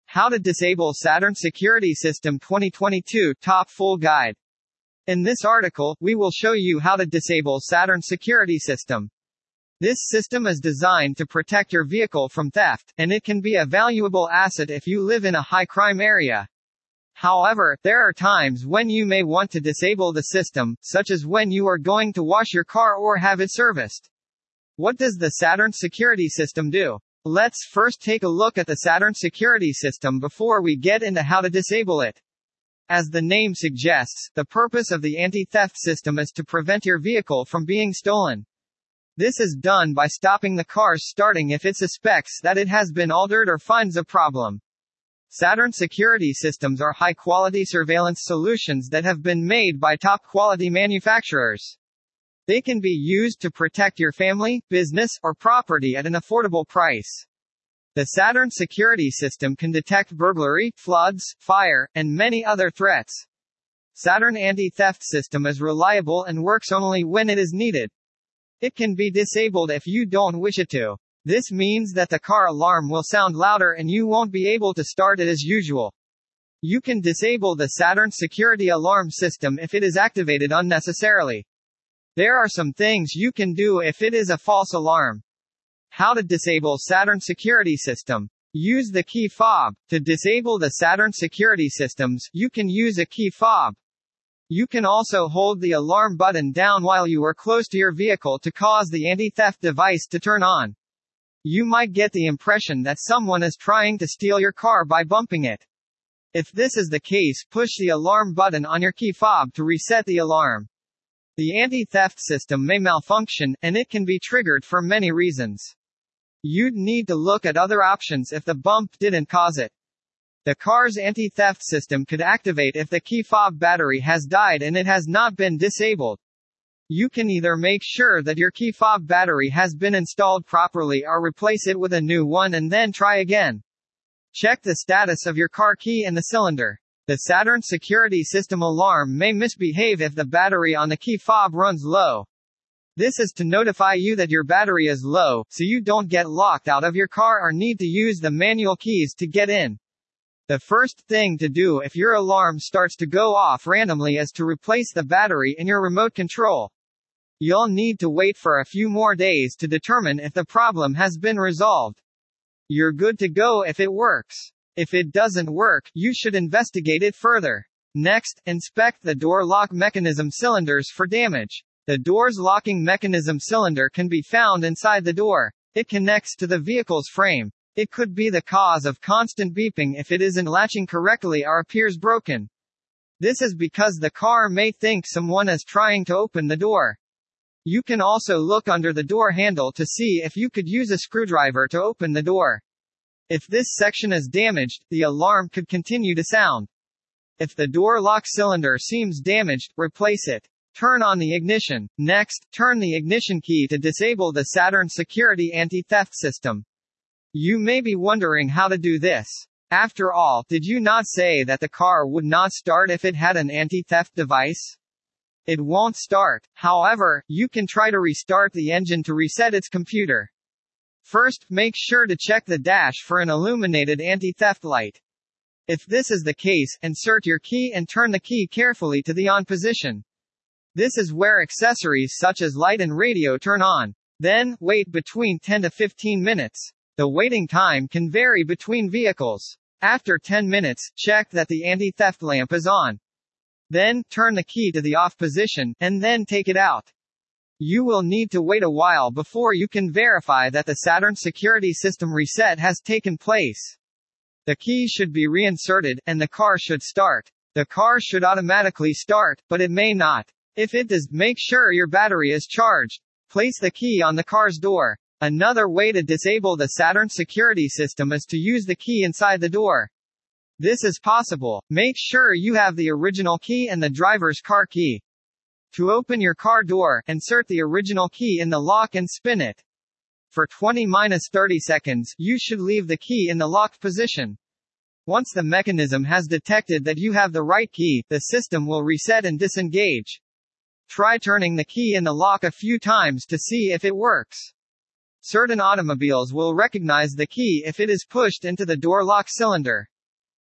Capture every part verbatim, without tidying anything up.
How to Disable Saturn Security System twenty twenty-two Top Full Guide. In this article, we will show you how to disable Saturn Security System. This system is designed to protect your vehicle from theft, and it can be a valuable asset if you live in a high-crime area. However, there are times when you may want to disable the system, such as when you are going to wash your car or have it serviced. What does the Saturn Security System do? Let's first take a look at the Saturn Security System before we get into how to disable it. As the name suggests, the purpose of the anti-theft system is to prevent your vehicle from being stolen. This is done by stopping the car's starting if it suspects that it has been altered or finds a problem. Saturn security systems are high-quality surveillance solutions that have been made by top-quality manufacturers. They can be used to protect your family, business, or property at an affordable price. The Saturn security system can detect burglary, floods, fire, and many other threats. Saturn anti-theft system is reliable and works only when it is needed. It can be disabled if you don't wish it to. This means that the car alarm will sound louder and you won't be able to start it as usual. You can disable the Saturn security alarm system if it is activated unnecessarily. There are some things you can do if it is a false alarm. How to disable Saturn security system. Use the key fob. To disable the Saturn security systems, you can use a key fob. You can also hold the alarm button down while you are close to your vehicle to cause the anti-theft device to turn on. You might get the impression that someone is trying to steal your car by bumping it. If this is the case, push the alarm button on your key fob to reset the alarm. The anti-theft system may malfunction, and it can be triggered for many reasons. You'd need to look at other options if the bump didn't cause it. The car's anti-theft system could activate if the key fob battery has died and it has not been disabled. You can either make sure that your key fob battery has been installed properly or replace it with a new one and then try again. Check the status of your car key in the cylinder. The Saturn security system alarm may misbehave if the battery on the key fob runs low. This is to notify you that your battery is low, so you don't get locked out of your car or need to use the manual keys to get in. The first thing to do if your alarm starts to go off randomly is to replace the battery in your remote control. You'll need to wait for a few more days to determine if the problem has been resolved. You're good to go if it works. If it doesn't work, you should investigate it further. Next, inspect the door lock mechanism cylinders for damage. The door's locking mechanism cylinder can be found inside the door. It connects to the vehicle's frame. It could be the cause of constant beeping if it isn't latching correctly or appears broken. This is because the car may think someone is trying to open the door. You can also look under the door handle to see if you could use a screwdriver to open the door. If this section is damaged, the alarm could continue to sound. If the door lock cylinder seems damaged, replace it. Turn on the ignition. Next, turn the ignition key to disable the Saturn security anti-theft system. You may be wondering how to do this. After all, did you not say that the car would not start if it had an anti-theft device? It won't start. However, you can try to restart the engine to reset its computer. First, make sure to check the dash for an illuminated anti-theft light. If this is the case, insert your key and turn the key carefully to the on position. This is where accessories such as light and radio turn on. Then, wait between ten to fifteen minutes. The waiting time can vary between vehicles. After ten minutes, check that the anti-theft lamp is on. Then, turn the key to the off position, and then take it out. You will need to wait a while before you can verify that the Saturn security system reset has taken place. The key should be reinserted, and the car should start. The car should automatically start, but it may not. If it does, make sure your battery is charged. Place the key on the car's door. Another way to disable the Saturn security system is to use the key inside the door. This is possible. Make sure you have the original key and the driver's car key. To open your car door, insert the original key in the lock and spin it. For twenty to thirty seconds, you should leave the key in the locked position. Once the mechanism has detected that you have the right key, the system will reset and disengage. Try turning the key in the lock a few times to see if it works. Certain automobiles will recognize the key if it is pushed into the door lock cylinder.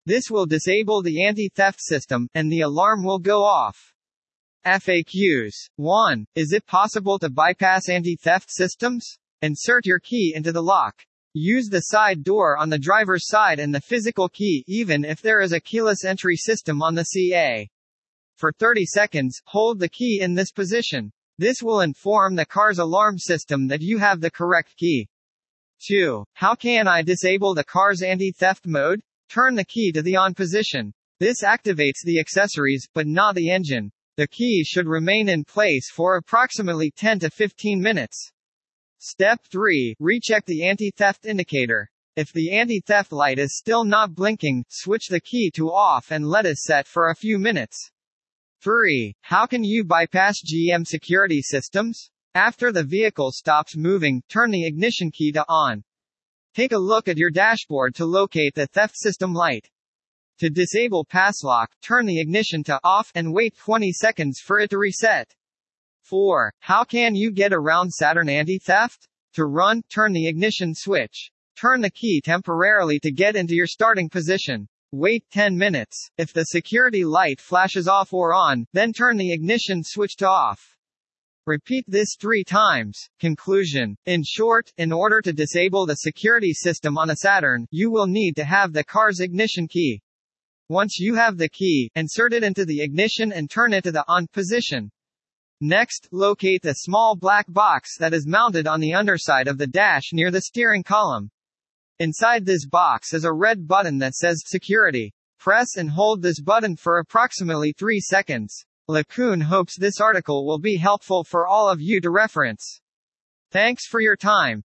This will disable the anti-theft system, and the alarm will go off. F A Qs. one. Is it possible to bypass anti-theft systems? Insert your key into the lock. Use the side door on the driver's side and the physical key even if there is a keyless entry system on the C A. For thirty seconds, hold the key in this position. This will inform the car's alarm system that you have the correct key. two. How can I disable the car's anti-theft mode? Turn the key to the on position. This activates the accessories, but not the engine. The key should remain in place for approximately ten to fifteen minutes. Step three. Recheck the anti-theft indicator. If the anti-theft light is still not blinking, switch the key to off and let it set for a few minutes. three. How can you bypass G M security systems? After the vehicle stops moving, turn the ignition key to on. Take a look at your dashboard to locate the theft system light. To disable pass lock, turn the ignition to off and wait twenty seconds for it to reset. four. How can you get around Saturn anti-theft? To run, turn the ignition switch. Turn the key temporarily to get into your starting position. Wait ten minutes. If the security light flashes off or on, then turn the ignition switch to off. Repeat this three times. Conclusion. In short, in order to disable the security system on a Saturn, you will need to have the car's ignition key. Once you have the key, insert it into the ignition and turn it to the on position. Next, locate the small black box that is mounted on the underside of the dash near the steering column. Inside this box is a red button that says Security. Press and hold this button for approximately three seconds. LeCun hopes this article will be helpful for all of you to reference. Thanks for your time.